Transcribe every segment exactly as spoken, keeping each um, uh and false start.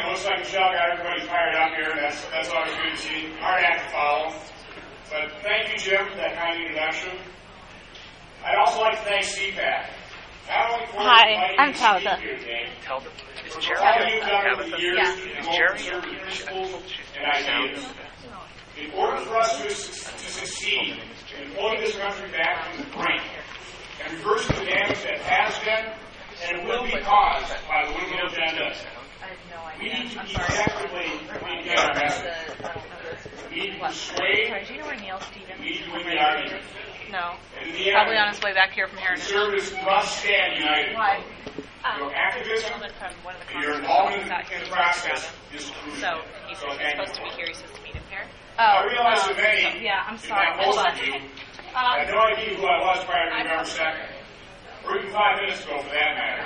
looks like Michelle got everybody fired up here. That's that's always good to see. Hard act to follow. But thank you, Jim, for that kind introduction. I'd also like to thank C PAC. Not only for Hi, I'm Tabitha. Here today, Tell them. Is for Jerry? all you've done over the years Yeah. to Is promote Jerry? conservative principles and ideas. In order for us to, to succeed in pulling this country back from the brink and reversing the damage that has been and will be caused by the Woodville agenda, we need to effectively communicate our message. We need to persuade. Do you know where Neil Stevens? We need to win the argument. No. And in the Probably end, on his way back here from Heritage. conservatives must stand united. Why? Your activism From one of the and your conferences involvement in, that in the he process was is crucial. So he's So he's thank supposed to you. be here. He's supposed to meet him here. I Oh, realize um, that many, so- yeah, I'm in sorry. fact, most Hold of on. you, Um, had no idea who I was prior to November second, or even five minutes ago for that matter.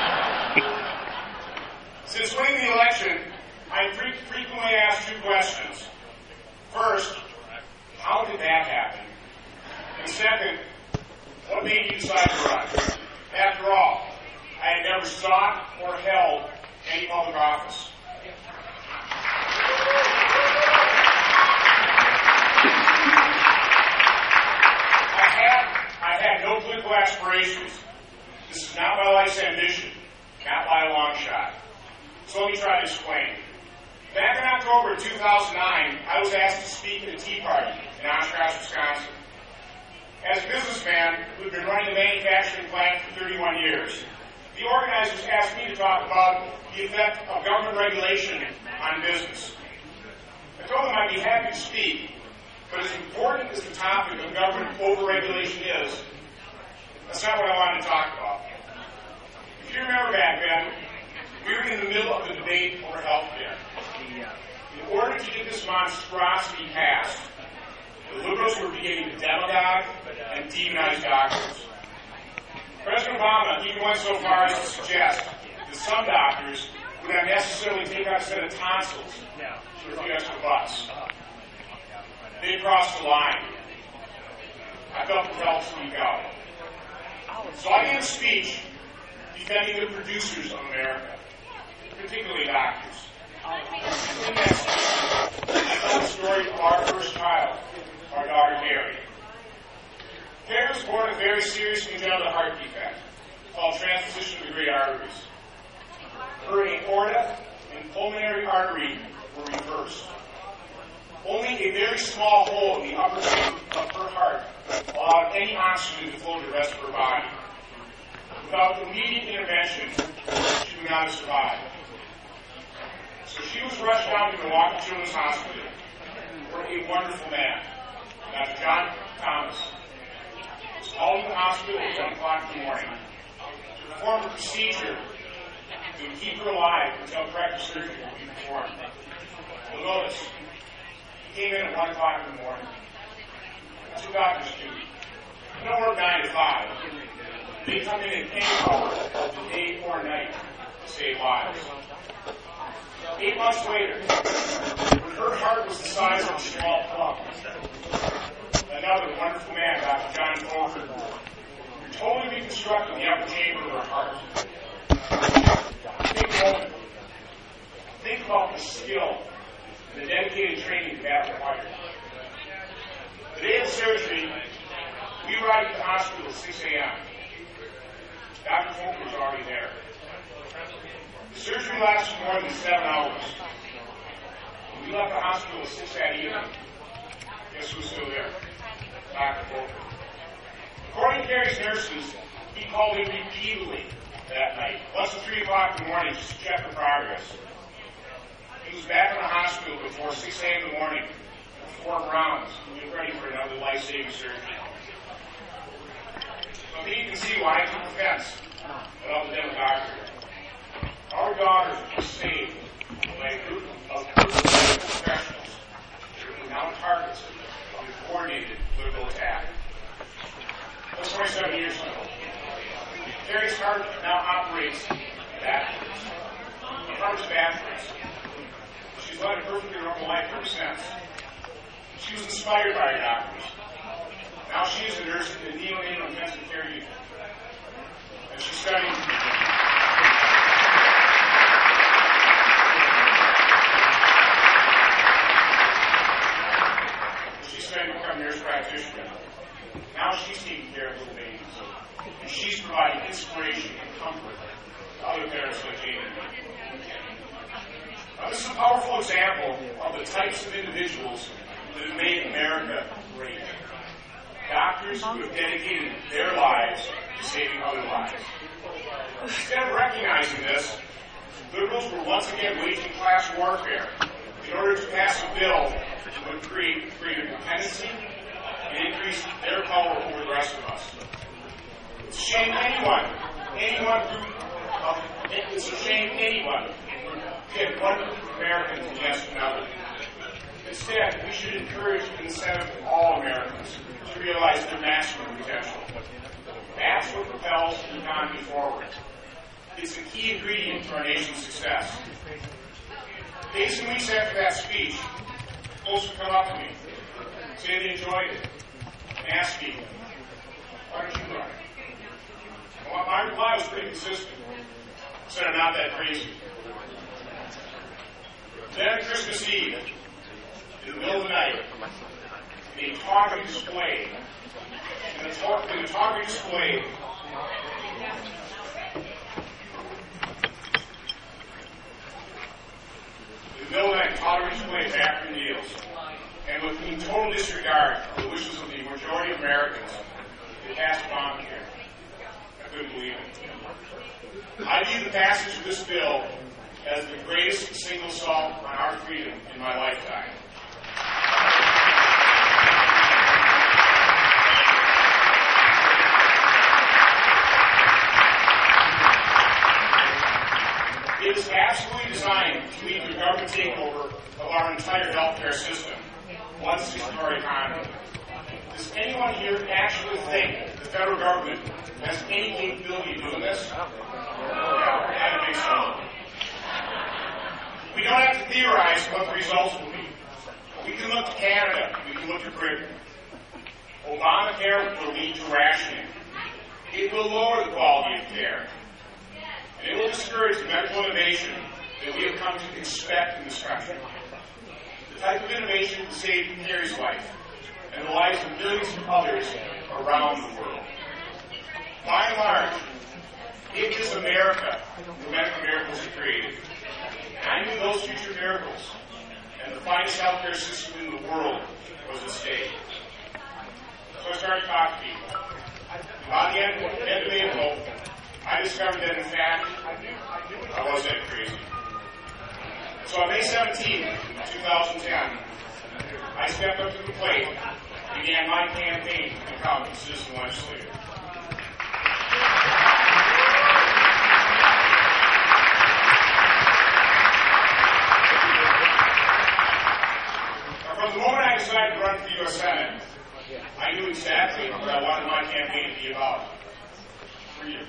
Since winning the election, I fre- frequently asked two questions. First, how did that happen? And second, what made you decide to run? After all, I had never sought or held any public office. I had, I had no political aspirations. This is not my life's ambition, not by a long shot. So let me try to explain. Back in October of two thousand nine, I was asked to speak at a Tea Party in Oshkosh, Wisconsin. As a businessman who had been running a manufacturing plant for thirty-one years, the organizers asked me to talk about the effect of government regulation on business. I told them I'd be happy to speak, but as important as the topic of government overregulation is, that's not what I wanted to talk about. If you remember back then, we were in the middle of the debate over health care. In order to get this monstrosity passed, the liberals were beginning to demagogue and demonize doctors. President Obama even went so far as to suggest that some doctors would not necessarily take out a set of tonsils for a few extra bucks. They crossed the line. I felt compelled to speak out. So I gave a speech defending the producers of America, particularly doctors. In that speech, I told the story of our first child, our daughter Carrie. Carrie was born with a very serious congenital heart defect called transposition of the great arteries. Her aorta and pulmonary artery were reversed. Only a very small hole in the upper chamber of her heart allowed any oxygen to flow to the rest of her body. Without immediate intervention, she would not have survived. So she was rushed down to Milwaukee Children's Hospital, where a wonderful man, Doctor John Thomas, was called to the hospital at one o'clock in the morning to perform a procedure that would keep her alive until corrective surgery would be performed. You'll notice, he came in at one o'clock in the morning. That's what doctors do. They don't work nine to five. They come in at any hour of the day or night to save lives. Eight months later, when her heart was the size of a small plum, another wonderful man, Doctor John Fulford, totally reconstructed the upper chamber of her heart. Think a moment. Think about the skill and the dedicated training that required. The day of surgery, we arrived at the hospital at six a.m. Doctor Fulford was already there. The surgery lasted more than seven hours. When we left the hospital at six that evening, guess who was still there? Doctor Fulford. According to Carrie's nurses, he called in repeatedly that night, once at three o'clock in the morning, just to check her progress. He was back in the hospital before six a.m. in the morning, with four rounds, to get ready for another life-saving surgery. So you can see why I took offense at all the demagoguery. Our daughters were saved by a group of professionals that were now targets of a coordinated political attack. That was twenty-seven years ago. Carrie's heart now operates backwards. Her heart's backwards. She's led a perfectly normal life ever since. She was inspired by her doctors. Now she is a nurse in the neonatal intensive care unit. And she's studying. This is a powerful example of the types of individuals that have made America great. Doctors who have dedicated their lives to saving other lives. Instead of recognizing this, liberals were once again waging class warfare in order to pass a bill that would create greater dependency and increase their power over the rest of us. It's a shame anyone, anyone group of, it's a shame anyone pit one group of Americans against another. Instead, we should encourage and incentive all Americans to realize their maximum potential. That's what propels the economy forward. It's a key ingredient to our nation's success. Days and weeks after that speech, folks would come up to me, say they enjoyed it, and ask me, why don't you run? Well, my reply was pretty consistent. I said, I'm not that crazy. Then Christmas Eve, in the middle of the night, a talking display, and the, talk, and the talking display in the middle of the night, talking display of bathroom deals, and with in total disregard of the wishes of the majority of Americans, they passed Obamacare. I couldn't believe it. I view the passage of this bill as the greatest single assault on our freedom in my lifetime. It is absolutely designed to lead to a government takeover of our entire healthcare system, one sixth of our economy. Does anyone here actually think the federal government has any capability of doing this? Yeah, I think so. We don't have to theorize what the results will be. We can look to Canada. We can look to Britain. Obamacare will lead to rationing. It will lower the quality of care. And it will discourage the medical innovation that we have come to expect in this country. The type of innovation that saved Mary's life and the lives of millions of others around the world. By and large, it is America where medical miracles are created. And I knew those future miracles and the finest healthcare system in the world was at stake. So I started talking to people. By the end, end of April, I discovered that, in fact, I was that crazy. So on May seventeenth, twenty ten, I stepped up to the plate and began my campaign to become a citizen legislator. Now, from the moment I decided to run for the U S Senate, I knew exactly what I wanted my campaign to be about. Freedom.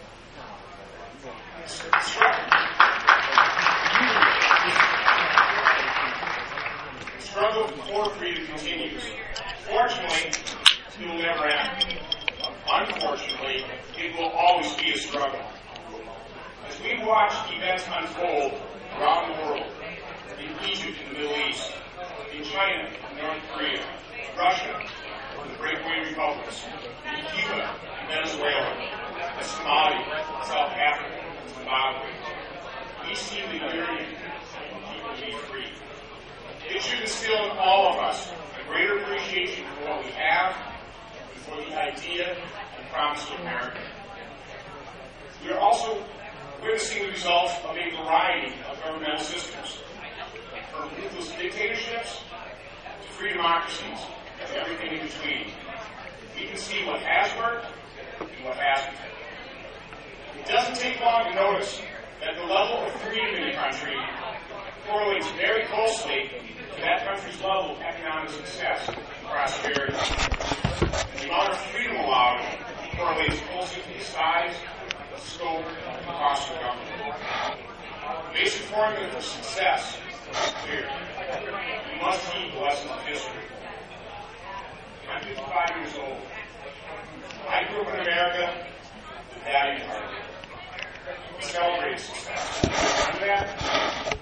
The struggle for freedom continues. Fortunately, it will never end. Unfortunately, it will always be a struggle. As we watch events unfold around the world, in Egypt and the Middle East, in China and North Korea, Russia, the breakaway republics, in Cuba and Venezuela, and Somalia, South Africa, Zimbabwe, we see the yearning of people to be free. It should instill in all of us a greater appreciation for what we have and for the idea and promise of America. We are also witnessing the results of a variety of governmental systems, from ruthless dictatorships to free democracies and everything in between. We can see what has worked and what hasn't. It doesn't take long to notice that the level of freedom in the country correlates very closely to that country's level of economic success and prosperity. And the amount of freedom allowed correlates closely to the size, the scope, and the cost of government. The basic formula for success is clear. We must heed the lessons of history. I'm fifty-five years old. I grew up in America that valued hard work. We celebrate success. Remember that?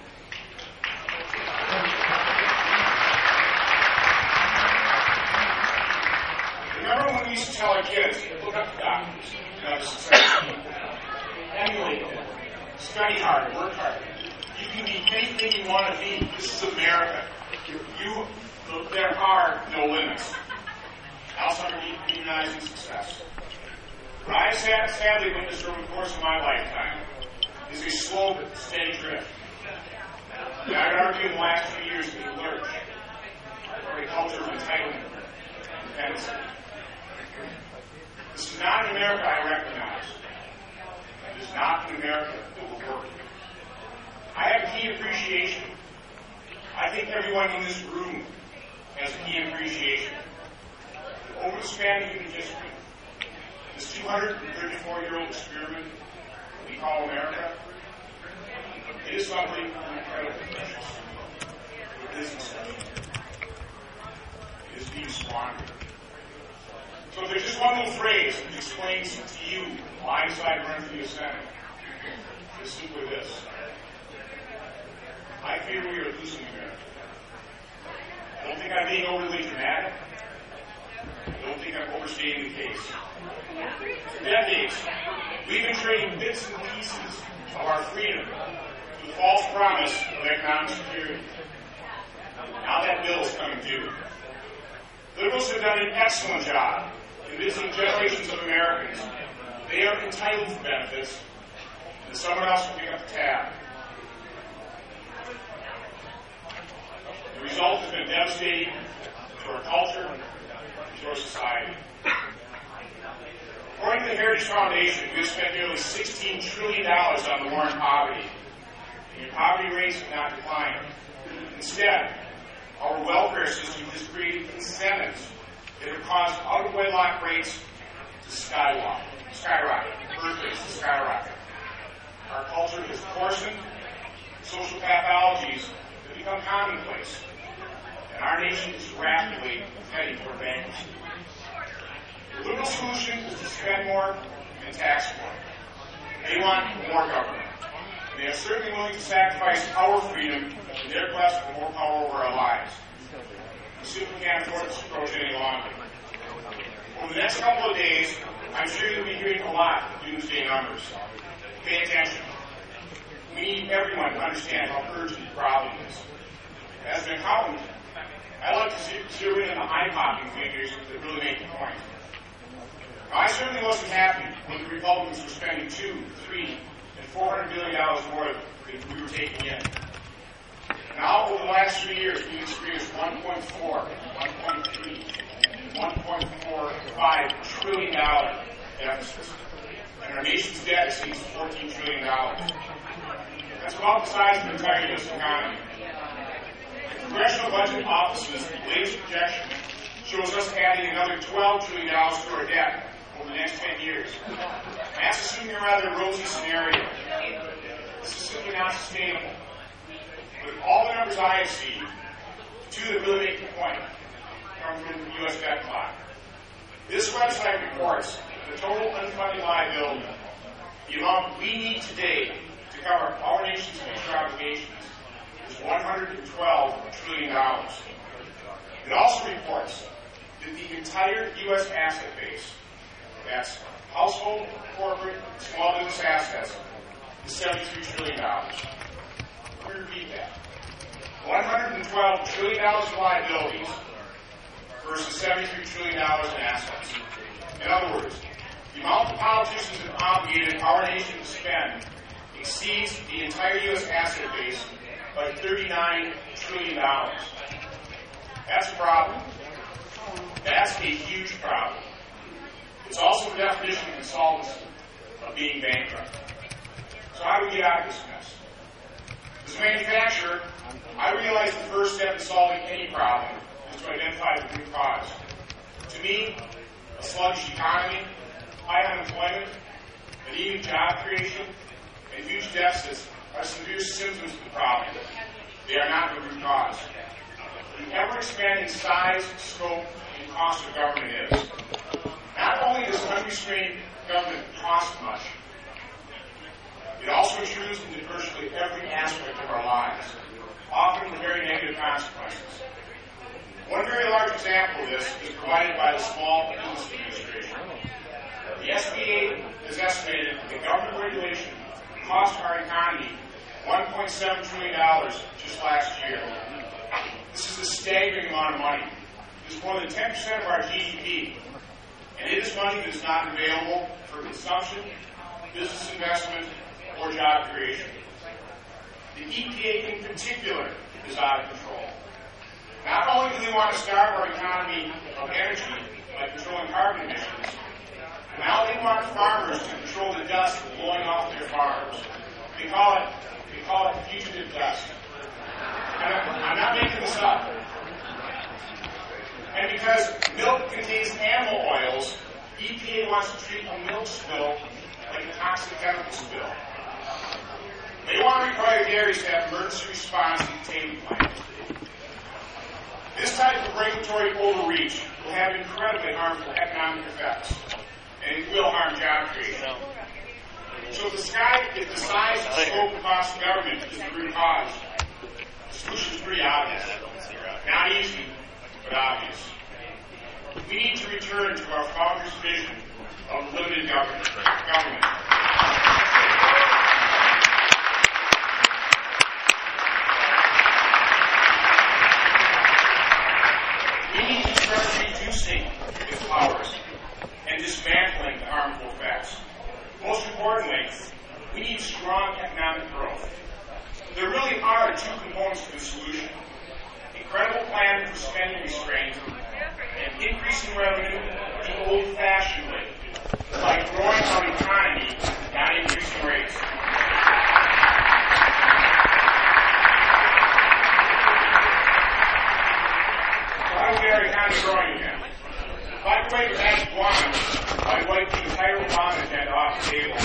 Remember when we used to tell our kids, look up to doctors and other successful people, emulate them, study hard, work hard. You can be anything you want to be. This is America. You, there are no limits. Outside of unionizing success. What I have sadly witnessed over the course of my lifetime is a slow but steady drift. And I would argue in the last few years it has lurched for a culture of entitlement and dependency. This is not an America I recognize. It is not an America that will work. I have a keen appreciation. I think everyone in this room has a keen appreciation. Over the span of human history, this two hundred thirty-four-year-old experiment we call America, it is something incredibly precious. It is exceptional. It is being squandered. So if there's just one little phrase that explains to you why I decided to run for the Senate, it's simply this. I fear we are losing America. I don't think I'm being overly dramatic. I don't think I'm overstating the case. For decades, we've been trading bits and pieces of our freedom for the false promise of economic security. Now that bill is coming due. Liberals have done an excellent job convincing generations of Americans they are entitled to benefits and someone else will pick up the tab. The result has been devastating to our culture and to our society. According to the Heritage Foundation, we have spent nearly sixteen trillion dollars on the war on poverty, and your poverty rates have not declined. Instead, our welfare system has created incentives that have caused out-of-wedlock rates to skyrocket, skyrocket, birth rates to skyrocket. Our culture has coarsened, social pathologies have become commonplace, and our nation is rapidly heading for bankruptcy. The liberal solution is to spend more and tax more. They want more government. And they are certainly willing to sacrifice our freedom in their quest for more power over our lives. We simply can't afford this approach any longer. Over the next couple of days, I'm sure you'll be hearing a lot of doomsday numbers. Pay attention. We need everyone to understand how urgent the problem is. As an accountant, I like to zero in on the eye-popping figures that really make the point. Now, I certainly wasn't happy when the Republicans were spending two, three, and four hundred billion dollars more than we were taking in. Now, over the last three years, we've experienced one point four, one point three, one point four five trillion dollar deficits, and our nation's debt exceeds fourteen trillion dollars. That's about the size of the entire U S economy. The Congressional Budget Office's latest projection shows us adding another twelve trillion dollars to our debt over the next ten years. That's assuming a rather rosy scenario. This is simply not sustainable. But all the numbers I have seen, two that really make the point, come from the U S debt clock. This website reports the total unfunded liability, the amount we need today to cover our nation's future obligations, is one hundred twelve trillion dollars. It also reports that the entire U S asset base, that's household, corporate, small business assets, is seventy-three trillion dollars. Let me repeat that. one hundred twelve trillion dollars in liabilities versus seventy-three trillion dollars in assets. In other words, the amount the politicians have obligated our nation to spend exceeds the entire U S asset base by thirty-nine trillion dollars. That's a problem. That's a huge problem. It's also the definition of insolvency, of being bankrupt. So how do we get out of this mess? As a manufacturer, I realize the first step in solving any problem is to identify the root cause. To me, a sluggish economy, high unemployment, anemic job creation, and huge deficits are severe symptoms of the problem. They are not the root cause. The ever-expanding size, scope, and cost of government is. Not only does unrestrained government cost much, it also intrudes into virtually every aspect of our lives, often with very negative consequences. One very large example of this is provided by the Small Business Administration. The S B A has estimated that government regulation costs our economy one point seven trillion dollars just last year. This is a staggering amount of money. It's more than ten percent of our G D P. And it is money that is not available for consumption, business investment, or job creation. The E P A in particular is out of control. Not only do they want to starve our economy of energy by controlling carbon emissions, now they want farmers to control the dust blowing off their farms. They call it, they call it fugitive dust. And I'm, I'm not making this up. And because milk contains animal oils, E P A wants to treat a milk spill like a toxic chemical spill. They want to require dairies to have emergency response and containment plans. This type of regulatory overreach will have incredibly harmful economic effects, and it will harm job creation. So if the, sky, if the size, the scope, and cost of government is the root cause, the solution is pretty obvious. Not easy, but obvious. We need to return to our founders' vision of limited government. government. We need to start reducing its powers and dismantling the harmful effects. Most importantly, we need strong economic growth. There really are two components to the solution: a credible plan for spending restraint and increasing revenue the old-fashioned way, by growing our economy, not increasing rates. How do we get our economy growing again? If I could wave a magic wand, I'd wipe the entire Obama agenda off the table.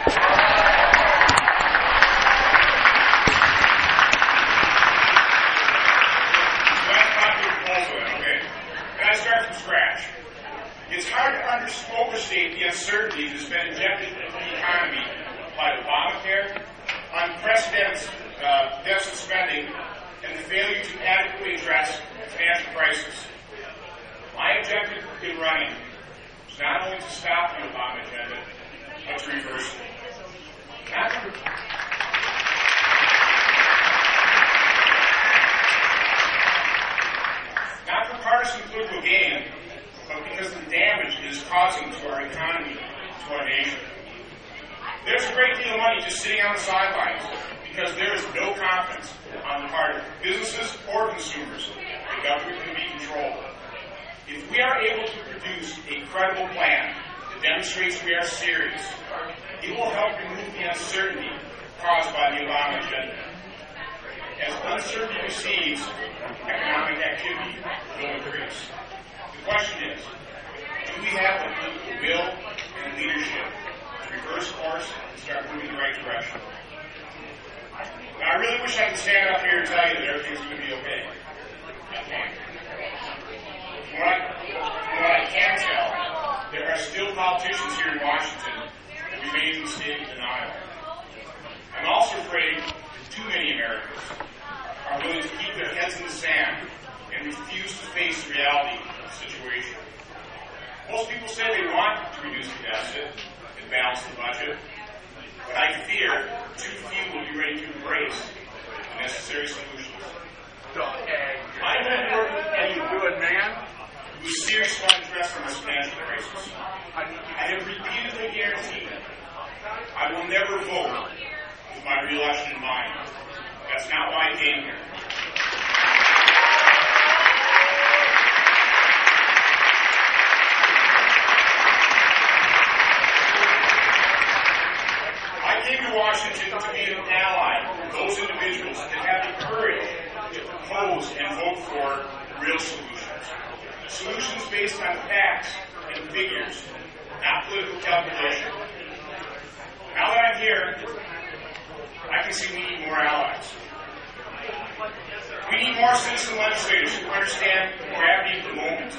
So that's not the proposal then, okay? And I start from scratch. It's hard to under- overstate the uncertainty that's been injected into the economy by Obamacare, unprecedented uh, deficit spending, and the failure to adequately address the financial crisis. My objective in running is not only to stop the Obama agenda, but to reverse it. Not to re- Not for partisan political gain, but because of the damage it is causing to our economy, to our nation. There's a great deal of money just sitting on the sidelines because there is no confidence on the part of businesses or consumers that government can be controlled. If we are able to produce a credible plan that demonstrates we are serious, it will help remove the uncertainty caused by the Obama agenda. As uncertainty recedes, economic activity will increase. The question is, do we have the political will and leadership to reverse course and start moving in the right direction? Now, I really wish I could stand up here and tell you that everything's going to be okay. I can't. From what I, from what I can tell, there are still politicians here in Washington that remain in the state of denial. I'm also afraid that too many Americans are willing to keep their heads in the sand and refuse to face the reality of the situation. Most people say they want to reduce the deficit and balance the budget, but I fear too few will be ready to embrace the necessary solutions. I've been working with any good man who is serious about addressing this financial crisis. I have repeatedly guaranteed I will never vote with my re-election in mind. That's not why I came here. I came to Washington to be an ally with those individuals that have the courage to propose and vote for real solutions. Solutions based on facts and figures, not political calculation. Now that I'm here, I can see we need more allies. We need more citizen legislators who understand the gravity of the moment.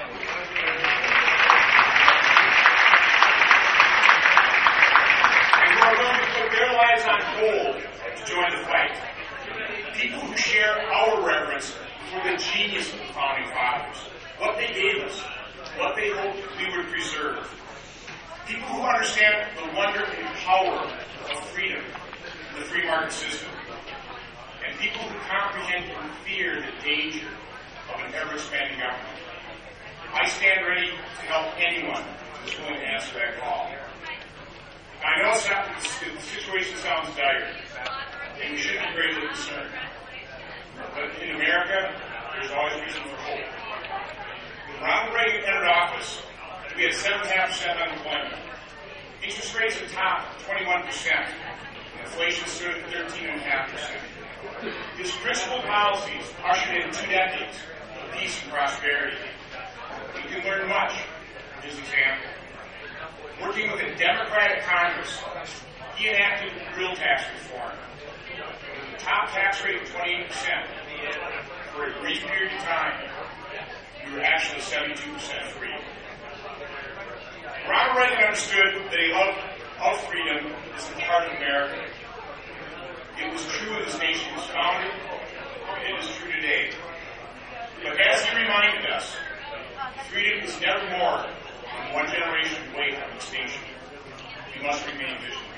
And who are willing to put their lives on hold to join the fight. People who share our reverence for the genius of the Founding Fathers, what they gave us, what they hoped we would preserve. People who understand the wonder and power of freedom, the free market system, and people who comprehend and fear the danger of an ever-expanding government. I stand ready to help anyone who's willing to answer that call. I know the situation sounds dire, and we should be greatly concerned. But in America, there's always reason for hope. When Ronald Reagan entered office, we had seven point five percent unemployment. Interest rates had topped twenty-one percent. Inflation stood at thirteen point five percent. His principal policies ushered in two decades of peace and prosperity. We can learn much from his example. Working with a Democratic Congress, he enacted real tax reform. With a top tax rate of twenty-eight percent for a brief period of time, we were actually seventy-two percent free. Ronald Reagan understood that a love of freedom is the heart of America. It was true when this nation was founded, and it is true today. But as he reminded us, freedom is never more than one generation away from extinction. We must remain vigilant.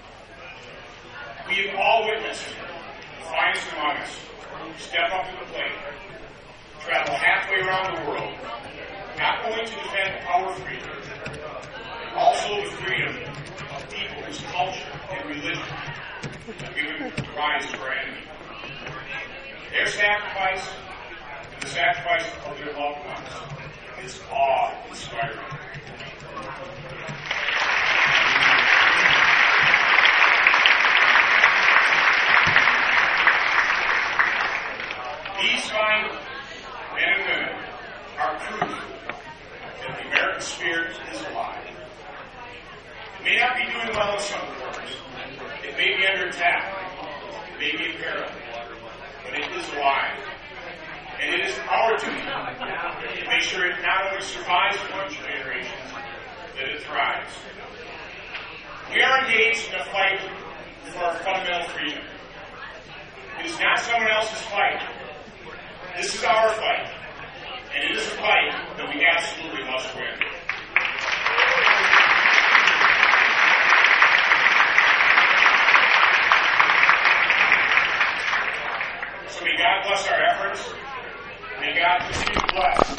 We have all witnessed the finest among us step up to the plate, travel halfway around the world, not only to defend our freedom, but also the freedom of people whose culture and religion have given rise to our enemy. Their sacrifice and the sacrifice of their loved ones is awe-inspiring. These fine men and women are proof that the American spirit is alive. It may not be doing well in some quarters. It may be under attack. It may be in peril. But it is alive. And it is our duty to make sure it not only survives future generations, that it thrives. We are engaged in a fight for our fundamental freedom. It is not someone else's fight. This is our fight. And it is a fight that we absolutely must win. So may God bless our efforts. May God continue to bless